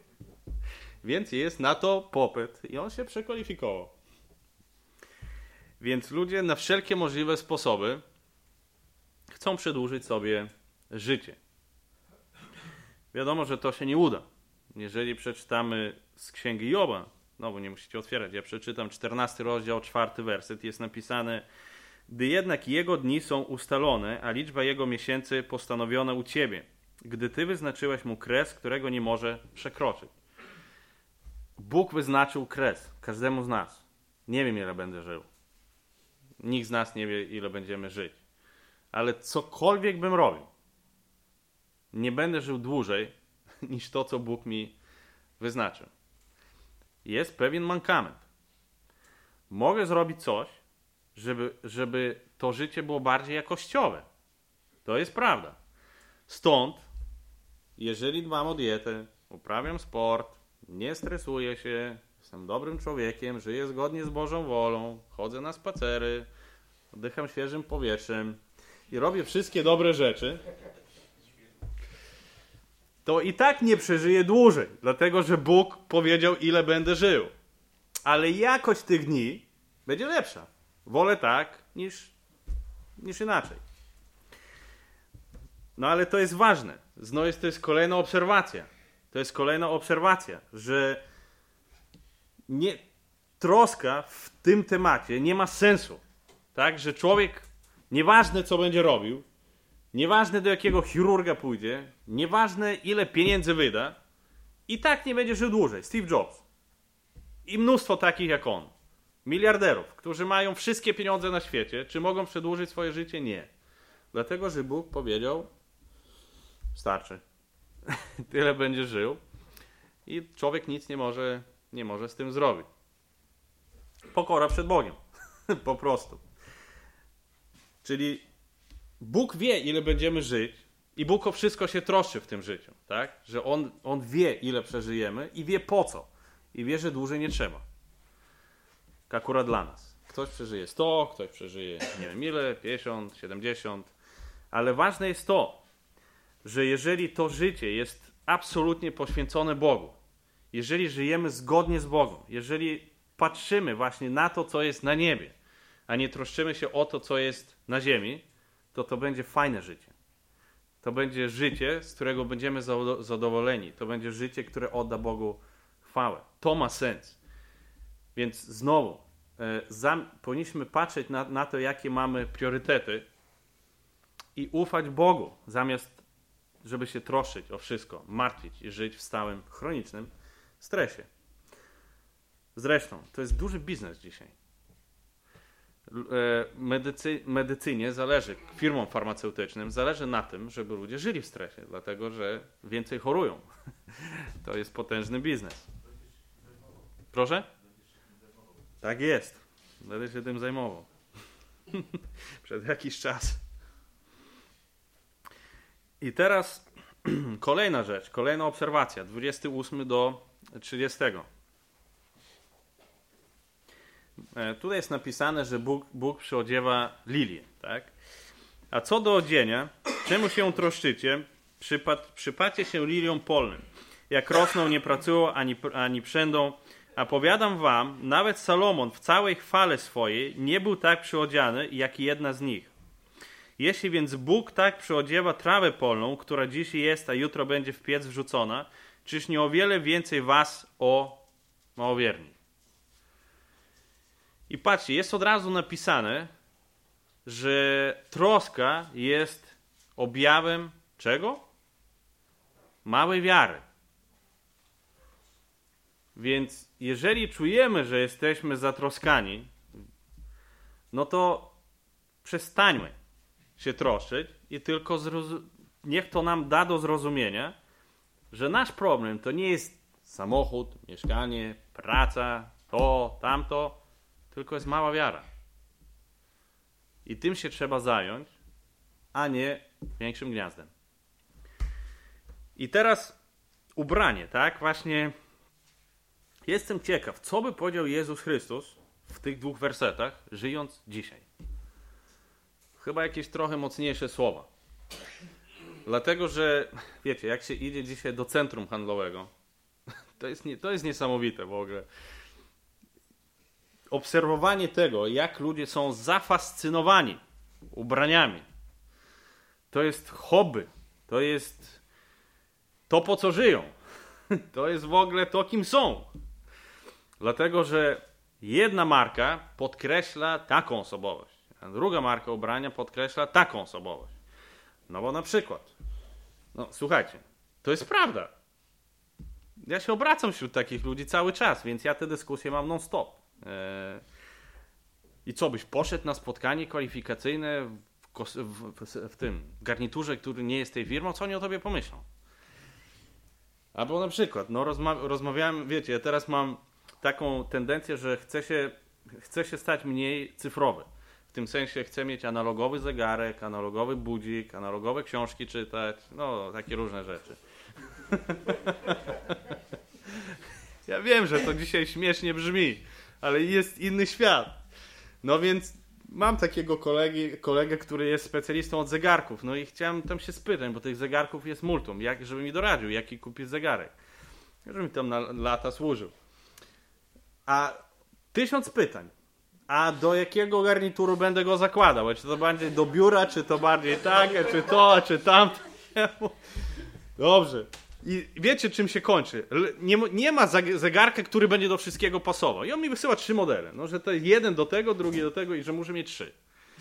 Więc jest na to popyt i on się przekwalifikował. Więc ludzie na wszelkie możliwe sposoby chcą przedłużyć sobie życie. Wiadomo, że to się nie uda. Jeżeli przeczytamy z Księgi Joba, no bo nie musicie otwierać, ja przeczytam 14 rozdział, 4 werset, jest napisane: gdy jednak jego dni są ustalone, a liczba jego miesięcy postanowiona u Ciebie, gdy Ty wyznaczyłeś mu kres, którego nie może przekroczyć. Bóg wyznaczył kres każdemu z nas. Nie wiem, ile będę żył. Nikt z nas nie wie, ile będziemy żyć. Ale cokolwiek bym robił, nie będę żył dłużej niż to, co Bóg mi wyznaczył. Jest pewien mankament. Mogę zrobić coś, żeby to życie było bardziej jakościowe. To jest prawda. Stąd, jeżeli dbam o dietę, uprawiam sport, nie stresuję się, jestem dobrym człowiekiem, żyję zgodnie z Bożą wolą, chodzę na spacery, oddycham świeżym powietrzem i robię wszystkie dobre rzeczy, to i tak nie przeżyję dłużej, dlatego że Bóg powiedział, ile będę żył. Ale jakość tych dni będzie lepsza. Wolę tak, niż inaczej. No ale to jest ważne. Znowu to jest kolejna obserwacja. To jest kolejna obserwacja, że troska w tym temacie nie ma sensu. Tak, że człowiek, nieważne co będzie robił, nieważne do jakiego chirurga pójdzie, nieważne ile pieniędzy wyda, i tak nie będzie żył dłużej. Steve Jobs. I mnóstwo takich jak on. Miliarderów, którzy mają wszystkie pieniądze na świecie. Czy mogą przedłużyć swoje życie? Nie. Dlatego, że Bóg powiedział, starczy. Tyle będzie żył. I człowiek nic nie może z tym zrobić. Pokora przed Bogiem. Po prostu. Czyli Bóg wie, ile będziemy żyć i Bóg o wszystko się troszczy w tym życiu. Tak? Że On wie, ile przeżyjemy i wie po co. I wie, że dłużej nie trzeba. Akurat dla nas. Ktoś przeżyje 100, ktoś przeżyje nie wiem ile, 50, 70. Ale ważne jest to, że jeżeli to życie jest absolutnie poświęcone Bogu, jeżeli żyjemy zgodnie z Bogiem, jeżeli patrzymy właśnie na to, co jest na niebie, a nie troszczymy się o to, co jest na ziemi, to będzie fajne życie. To będzie życie, z którego będziemy zadowoleni. To będzie życie, które odda Bogu chwałę. To ma sens. Więc znowu, powinniśmy patrzeć na to, jakie mamy priorytety i ufać Bogu, zamiast żeby się troszczyć o wszystko, martwić i żyć w stałym, chronicznym stresie. Zresztą, to jest duży biznes dzisiaj. Medycynie zależy, firmom farmaceutycznym zależy na tym, żeby ludzie żyli w stresie, dlatego że więcej chorują. To jest potężny biznes. Proszę? Tak jest. Będę się tym zajmował. Przez jakiś czas. I teraz kolejna rzecz, kolejna obserwacja. 28 do 30. Tutaj jest napisane, że Bóg przyodziewa lilię. Tak? A co do odzienia, czemu się troszczycie? Przypatrzcie się liliom polnym. Jak rosną, nie pracują, ani przędą. A powiadam wam, nawet Salomon w całej chwale swojej nie był tak przyodziany, jak jedna z nich. Jeśli więc Bóg tak przyodziewa trawę polną, która dziś jest, a jutro będzie w piec wrzucona, czyż nie o wiele więcej was o małowierni? I patrzcie, jest od razu napisane, że troska jest objawem czego? Małej wiary. Więc jeżeli czujemy, że jesteśmy zatroskani, no to przestańmy się troszczyć i tylko niech to nam da do zrozumienia, że nasz problem to nie jest samochód, mieszkanie, praca, to, tamto, tylko jest mała wiara. I tym się trzeba zająć, a nie większym gniazdem. I teraz ubranie, tak? Właśnie jestem ciekaw, co by powiedział Jezus Chrystus w tych 2 wersetach, żyjąc dzisiaj. Chyba jakieś trochę mocniejsze słowa. Dlatego, że wiecie, jak się idzie dzisiaj do centrum handlowego, to jest niesamowite w ogóle. obserwowanie tego, jak ludzie są zafascynowani ubraniami. To jest hobby. To jest to, po co żyją. To jest w ogóle to, kim są. Dlatego, że jedna marka podkreśla taką osobowość, a druga marka ubrania podkreśla taką osobowość. No bo na przykład, słuchajcie, to jest prawda. Ja się obracam wśród takich ludzi cały czas, więc ja te dyskusje mam non-stop. I co, byś poszedł na spotkanie kwalifikacyjne w tym garniturze, który nie jest tej firmą, co oni o tobie pomyślą? Albo na przykład, rozmawiałem, wiecie, ja teraz mam taką tendencję, że chcę się stać mniej cyfrowy. W tym sensie chcę mieć analogowy zegarek, analogowy budzik, analogowe książki czytać, takie różne rzeczy. Ja wiem, że to dzisiaj śmiesznie brzmi, ale jest inny świat. No więc mam takiego kolegę, który jest specjalistą od zegarków. No i chciałem tam się spytać, bo tych zegarków jest multum. Żeby mi doradził, jaki kupić zegarek. Żeby mi tam na lata służył. A 1000 pytań. A do jakiego garnituru będę go zakładał? Czy to bardziej do biura, czy to bardziej takie, czy to, czy tamto? Dobrze. I wiecie, czym się kończy? Nie ma zegarka, który będzie do wszystkiego pasował. I on mi wysyła 3 modele. No, że to jest jeden do tego, drugi do tego i że muszę mieć 3.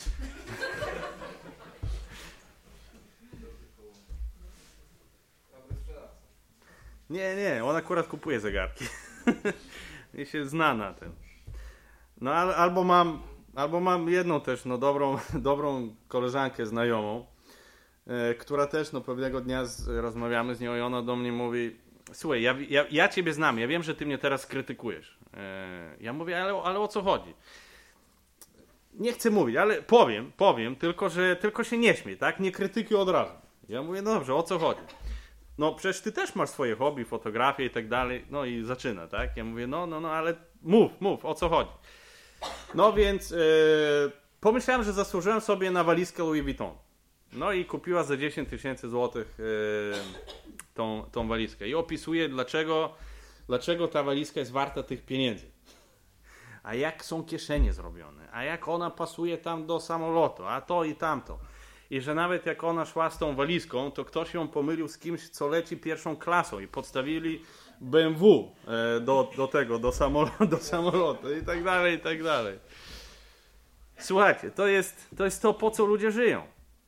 Nie, on akurat kupuje zegarki. I się zna na tym. No albo mam jedną też, dobrą koleżankę znajomą, która też pewnego dnia rozmawiamy z nią i ona do mnie mówi: słuchaj, ja ciebie znam, ja wiem, że ty mnie teraz krytykujesz. Ja mówię, ale o co chodzi? Nie chcę mówić, ale powiem, tylko się nie śmiej, tak? Nie krytykuj od razu. Ja mówię, no dobrze, o co chodzi? No przecież ty też masz swoje hobby, fotografię i tak dalej. No i zaczyna, tak? Ja mówię, no, ale mów, o co chodzi? No więc pomyślałem, że zasłużyłem sobie na walizkę Louis Vuitton. No i kupiła za 10 000 złotych tą walizkę. I opisuje, dlaczego ta walizka jest warta tych pieniędzy. A jak są kieszenie zrobione. A jak ona pasuje tam do samolotu. A to i tamto. I że nawet jak ona szła z tą walizką, to ktoś ją pomylił z kimś, co leci pierwszą klasą. I podstawili BMW do samolotu. I tak dalej, i tak dalej. Słuchajcie, to jest to, po co ludzie żyją.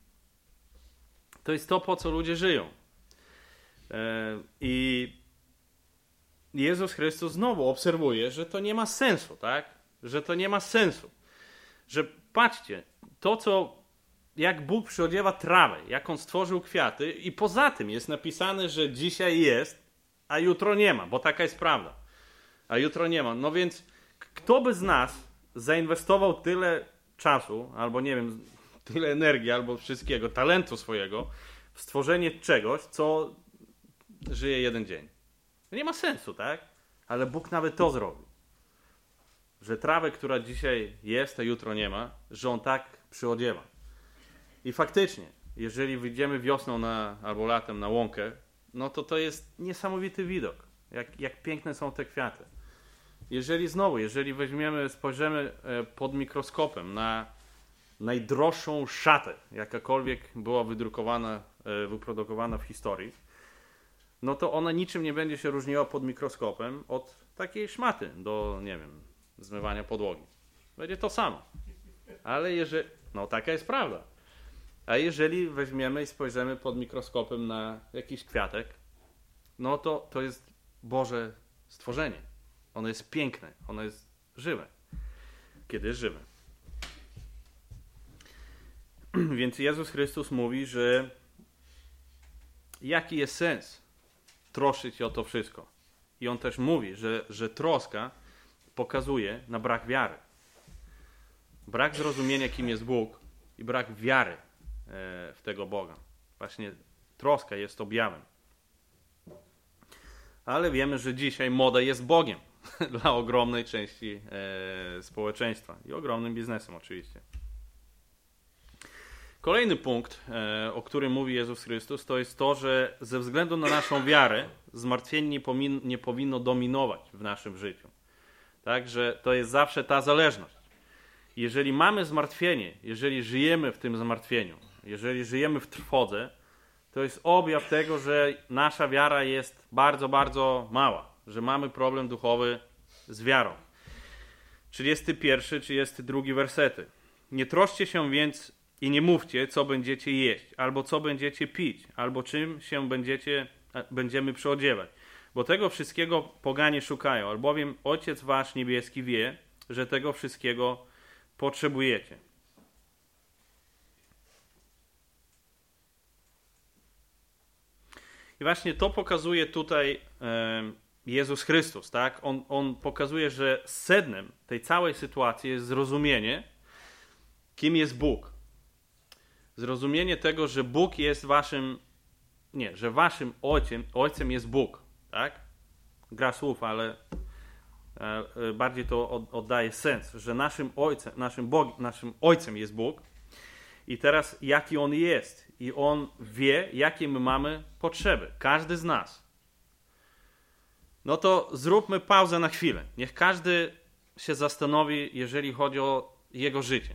To jest to, po co ludzie żyją. I Jezus Chrystus znowu obserwuje, że to nie ma sensu, tak? Że to nie ma sensu. Że patrzcie, jak Bóg przyodziewa trawę, jak On stworzył kwiaty i poza tym jest napisane, że dzisiaj jest, a jutro nie ma, bo taka jest prawda. A jutro nie ma. No więc kto by z nas zainwestował tyle czasu, albo nie wiem, tyle energii, albo wszystkiego, talentu swojego w stworzenie czegoś, co żyje jeden dzień. To nie ma sensu, tak? Ale Bóg nawet to zrobił. Że trawę, która dzisiaj jest, a jutro nie ma, że On tak przyodziewa. I faktycznie, jeżeli wyjdziemy wiosną albo latem na łąkę, no to jest niesamowity widok. Jak piękne są te kwiaty. Jeżeli spojrzymy pod mikroskopem na najdroższą szatę, jakakolwiek była wyprodukowana w historii, no to ona niczym nie będzie się różniła pod mikroskopem od takiej szmaty do, nie wiem, zmywania podłogi. Będzie to samo. Ale taka jest prawda. A jeżeli weźmiemy i spojrzymy pod mikroskopem na jakiś kwiatek, no to jest Boże stworzenie. Ono jest piękne, ono jest żywe. Kiedy jest żywe. Więc Jezus Chrystus mówi, że jaki jest sens troszczyć się o to wszystko. I On też mówi, że troska pokazuje na brak wiary. Brak zrozumienia, kim jest Bóg i brak wiary w tego Boga. Właśnie troska jest objawem. Ale wiemy, że dzisiaj moda jest Bogiem dla ogromnej części społeczeństwa i ogromnym biznesem oczywiście. Kolejny punkt, o którym mówi Jezus Chrystus, to jest to, że ze względu na naszą wiarę zmartwienie nie powinno dominować w naszym życiu. Tak, że to jest zawsze ta zależność. Jeżeli mamy zmartwienie, jeżeli żyjemy w tym zmartwieniu, jeżeli żyjemy w trwodze, to jest objaw tego, że nasza wiara jest bardzo, bardzo mała, że mamy problem duchowy z wiarą. 31, 32 wersety. Nie troszcie się więc i nie mówcie, co będziecie jeść, albo co będziecie pić, albo czym się będziemy przyodziewać. Bo tego wszystkiego poganie szukają, albowiem Ojciec wasz niebieski wie, że tego wszystkiego potrzebujecie. I właśnie to pokazuje tutaj Jezus Chrystus, tak? On pokazuje, że sednem tej całej sytuacji jest zrozumienie, kim jest Bóg. Zrozumienie tego, że Bóg jest że waszym ojcem jest Bóg, tak? Gra słów, ale bardziej to oddaje sens, że naszym ojcem jest Bóg. I teraz jaki On jest. I On wie, jakie my mamy potrzeby. Każdy z nas. No to zróbmy pauzę na chwilę. Niech każdy się zastanowi, jeżeli chodzi o jego życie.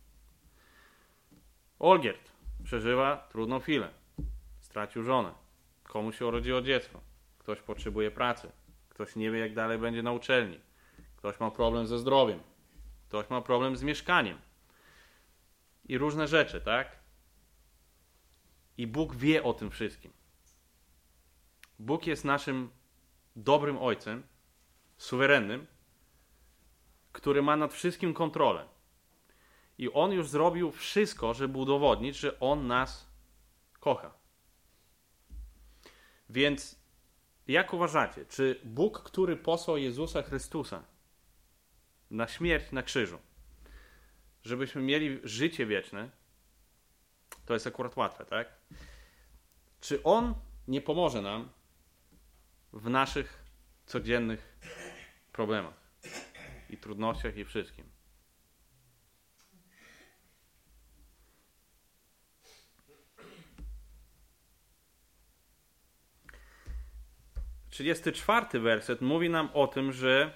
Olgierd przeżywa trudną chwilę. Stracił żonę. Komuś się urodziło dziecko. Ktoś potrzebuje pracy. Ktoś nie wie, jak dalej będzie na uczelni. Ktoś ma problem ze zdrowiem. Ktoś ma problem z mieszkaniem. I różne rzeczy, tak? I Bóg wie o tym wszystkim. Bóg jest naszym dobrym ojcem, suwerennym, który ma nad wszystkim kontrolę. I On już zrobił wszystko, żeby udowodnić, że On nas kocha. Więc jak uważacie, czy Bóg, który posłał Jezusa Chrystusa na śmierć na krzyżu, żebyśmy mieli życie wieczne, to jest akurat łatwe, tak? Czy On nie pomoże nam w naszych codziennych problemach i trudnościach i wszystkim? Trzydziesty czwarty werset mówi nam o tym, że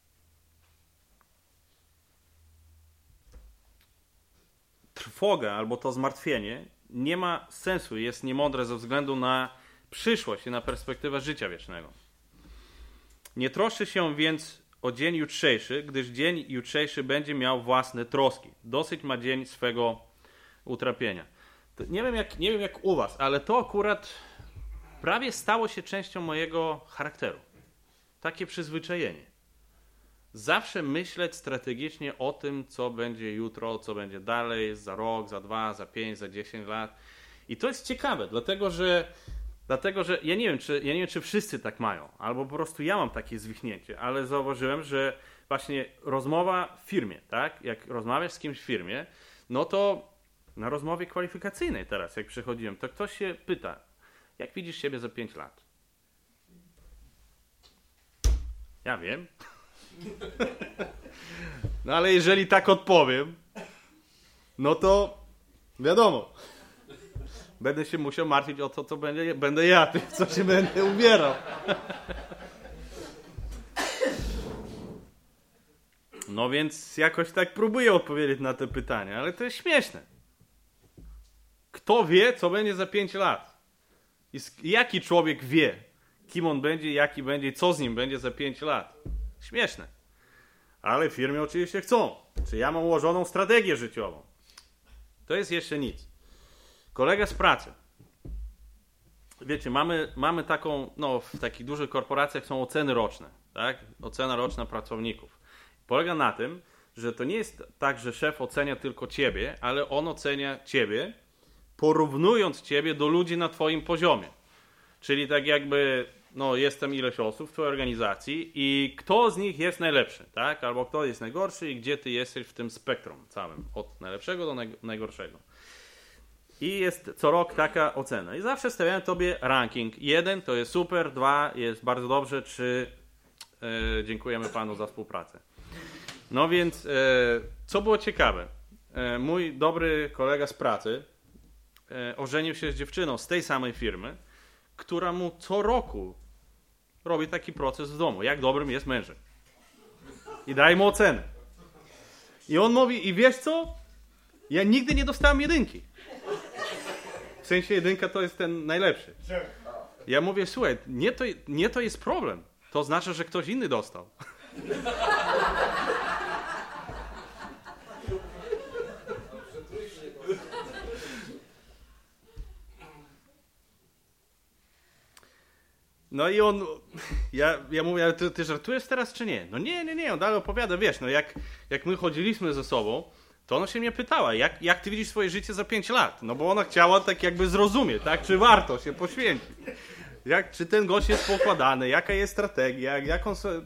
trwoga albo to zmartwienie nie ma sensu, jest niemądre ze względu na przyszłość i na perspektywę życia wiecznego. Nie troszczy się więc o dzień jutrzejszy, gdyż dzień jutrzejszy będzie miał własne troski. Dosyć ma dzień swego utrapienia. To nie wiem jak u was, ale to akurat prawie stało się częścią mojego charakteru. Takie przyzwyczajenie. Zawsze myśleć strategicznie o tym, co będzie jutro, co będzie dalej, za rok, za 2, za 5, za 10 lat. I to jest ciekawe, dlatego że ja nie wiem, czy wszyscy tak mają, albo po prostu ja mam takie zwichnięcie, ale zauważyłem, że właśnie rozmowa w firmie, tak? Jak rozmawiasz z kimś w firmie, no to na rozmowie kwalifikacyjnej teraz, jak przychodziłem, to ktoś się pyta, jak widzisz siebie za 5 lat? Ja wiem. No ale jeżeli tak odpowiem, no to wiadomo, będę się musiał martwić o to, co będę jadł, co się będę ubierał. No więc jakoś tak próbuję odpowiedzieć na te pytania, ale to jest śmieszne. Kto wie, co będzie za 5 lat? Jaki człowiek wie, kim on będzie, jaki będzie i co z nim będzie za 5 lat? Śmieszne. Ale firmy oczywiście chcą. Czy ja mam ułożoną strategię życiową? To jest jeszcze nic. Kolega z pracy. Wiecie, mamy taką, w takich dużych korporacjach są oceny roczne, tak? Ocena roczna pracowników. Polega na tym, że to nie jest tak, że szef ocenia tylko ciebie, ale on ocenia ciebie, porównując ciebie do ludzi na twoim poziomie. Czyli tak jakby, jest tam ileś osób w twojej organizacji i kto z nich jest najlepszy, tak? Albo kto jest najgorszy i gdzie ty jesteś w tym spektrum całym, od najlepszego do najgorszego. I jest co rok taka ocena. I zawsze stawiałem tobie ranking. 1 to jest super, 2 jest bardzo dobrze, 3 dziękujemy panu za współpracę. No więc, co było ciekawe, mój dobry kolega z pracy ożenił się z dziewczyną z tej samej firmy, która mu co roku robi taki proces w domu. Jak dobrym jest mężem. i daj mu ocenę. I on mówi, i wiesz co? Ja nigdy nie dostałem 1. W sensie 1 to jest ten najlepszy. Ja mówię, słuchaj, nie to jest problem. To znaczy, że ktoś inny dostał. No i on, ja mówię, ale ty żartujesz teraz czy nie? No nie, on dalej opowiada, wiesz, no jak my chodziliśmy ze sobą, to ona się mnie pytała, jak ty widzisz swoje życie za 5 lat? No bo ona chciała tak jakby zrozumieć, tak? Czy warto się poświęcić? Czy ten gość jest pokładany? Jaka jest strategia? Jak on sobie...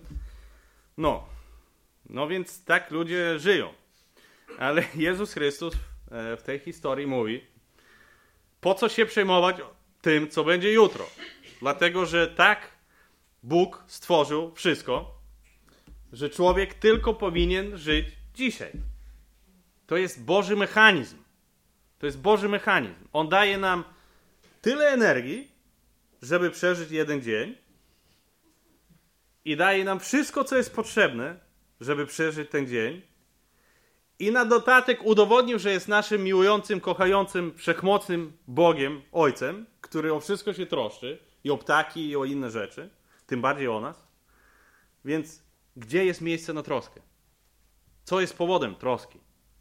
No więc tak ludzie żyją. Ale Jezus Chrystus w tej historii mówi, po co się przejmować tym, co będzie jutro? Dlatego, że tak Bóg stworzył wszystko, że człowiek tylko powinien żyć dzisiaj. To jest Boży mechanizm. To jest Boży mechanizm. On daje nam tyle energii, żeby przeżyć jeden dzień i daje nam wszystko, co jest potrzebne, żeby przeżyć ten dzień. I na dodatek udowodnił, że jest naszym miłującym, kochającym, wszechmocnym Bogiem, Ojcem, który o wszystko się troszczy, i o ptaki, i o inne rzeczy, tym bardziej o nas. Więc gdzie jest miejsce na troskę? Co jest powodem troski?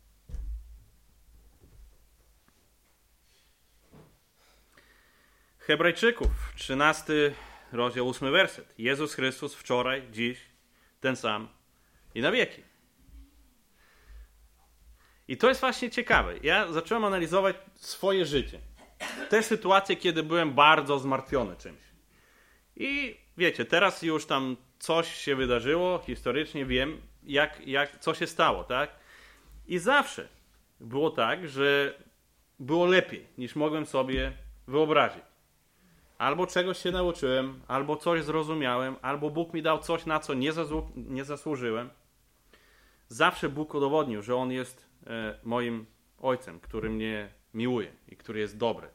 Hebrajczyków, 13 rozdział, 8 werset. Jezus Chrystus wczoraj, dziś, ten sam i na wieki. I to jest właśnie ciekawe. Ja zacząłem analizować swoje życie. Te sytuacje, kiedy byłem bardzo zmartwiony czymś. I wiecie, teraz już tam coś się wydarzyło, historycznie wiem, co się stało, tak? I zawsze było tak, że było lepiej, niż mogłem sobie wyobrazić. Albo czegoś się nauczyłem, albo coś zrozumiałem, albo Bóg mi dał coś, na co nie zasłużyłem. Zawsze Bóg udowodnił, że On jest moim Ojcem, który mnie miłuje i który jest dobry.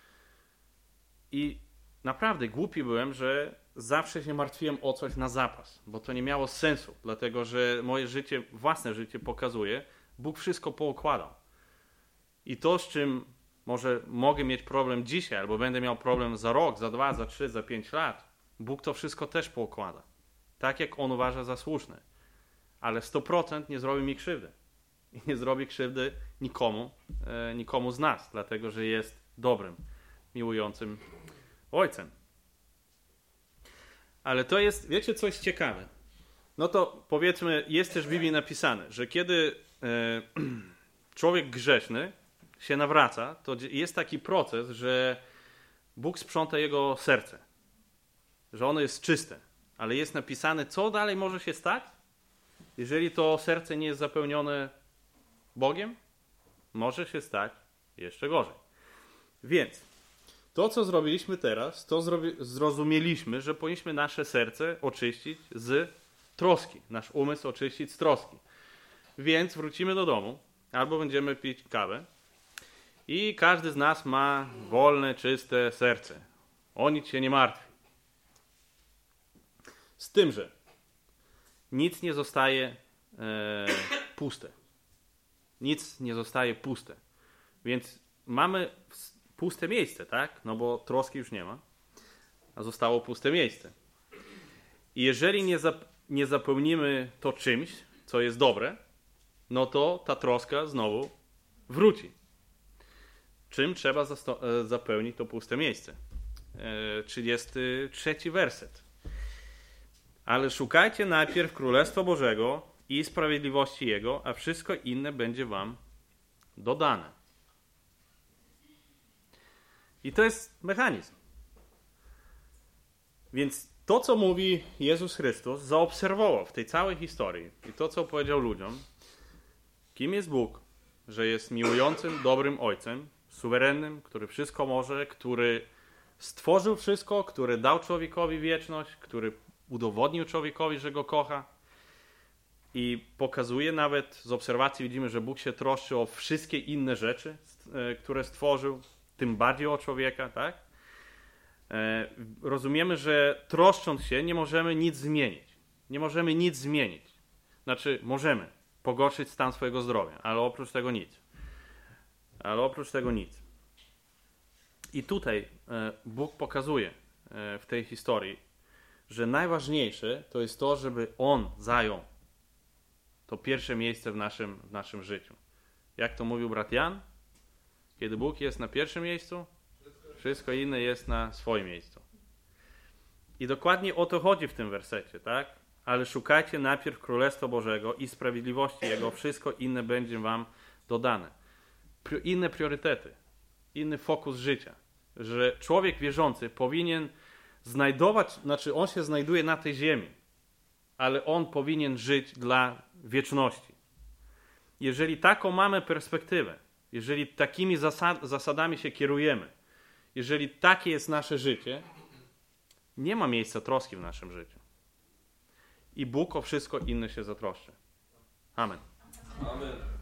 I naprawdę głupi byłem, że zawsze się martwiłem o coś na zapas, bo to nie miało sensu, dlatego że moje życie, własne życie pokazuje, Bóg wszystko poukładał. I to, z czym może mogę mieć problem dzisiaj, albo będę miał problem za rok, za 2, za 3, za 5 lat, Bóg to wszystko też poukłada. Tak jak On uważa za słuszne. Ale 100% nie zrobi mi krzywdy. I nie zrobi krzywdy nikomu z nas, dlatego że jest dobrym, miłującym Ojcem. Ale to jest, wiecie, coś ciekawe. No to powiedzmy, jest też w Biblii napisane, że kiedy człowiek grzeszny się nawraca, to jest taki proces, że Bóg sprząta jego serce. Że ono jest czyste. Ale jest napisane, co dalej może się stać, jeżeli to serce nie jest zapełnione Bogiem? Może się stać jeszcze gorzej. Więc to, co zrobiliśmy teraz, to zrozumieliśmy, że powinniśmy nasze serce oczyścić z troski. Nasz umysł oczyścić z troski. Więc wrócimy do domu, albo będziemy pić kawę i każdy z nas ma wolne, czyste serce. O nic się nie martwi. Z tym, że nic nie zostaje puste. Nic nie zostaje puste. Więc mamy puste miejsce, tak? No bo troski już nie ma, a zostało puste miejsce. I jeżeli nie zapełnimy to czymś, co jest dobre, no to ta troska znowu wróci. Czym trzeba zapełnić to puste miejsce? 33 werset. Ale szukajcie najpierw Królestwa Bożego i sprawiedliwości Jego, a wszystko inne będzie wam dodane. I to jest mechanizm. Więc to, co mówi Jezus Chrystus, zaobserwował w tej całej historii i to, co powiedział ludziom, kim jest Bóg, że jest miłującym, dobrym Ojcem, suwerennym, który wszystko może, który stworzył wszystko, który dał człowiekowi wieczność, który udowodnił człowiekowi, że go kocha i pokazuje nawet, z obserwacji widzimy, że Bóg się troszczy o wszystkie inne rzeczy, które stworzył, tym bardziej o człowieka, tak? Rozumiemy, że troszcząc się nie możemy nic zmienić. Nie możemy nic zmienić. Znaczy, możemy pogorszyć stan swojego zdrowia, ale oprócz tego nic. I tutaj Bóg pokazuje w tej historii, że najważniejsze to jest to, żeby On zajął to pierwsze miejsce w naszym życiu. Jak to mówił brat Jan? Kiedy Bóg jest na pierwszym miejscu, wszystko inne jest na swoim miejscu. I dokładnie o to chodzi w tym wersecie, tak? Ale szukajcie najpierw Królestwa Bożego i sprawiedliwości Jego, wszystko inne będzie wam dodane. Inne priorytety, inny fokus życia. Że człowiek wierzący powinien znajdować, znaczy on się znajduje na tej ziemi, ale on powinien żyć dla wieczności. Jeżeli taką mamy perspektywę, jeżeli takimi zasadami się kierujemy, jeżeli takie jest nasze życie, nie ma miejsca troski w naszym życiu. I Bóg o wszystko inne się zatroszczy. Amen. Amen.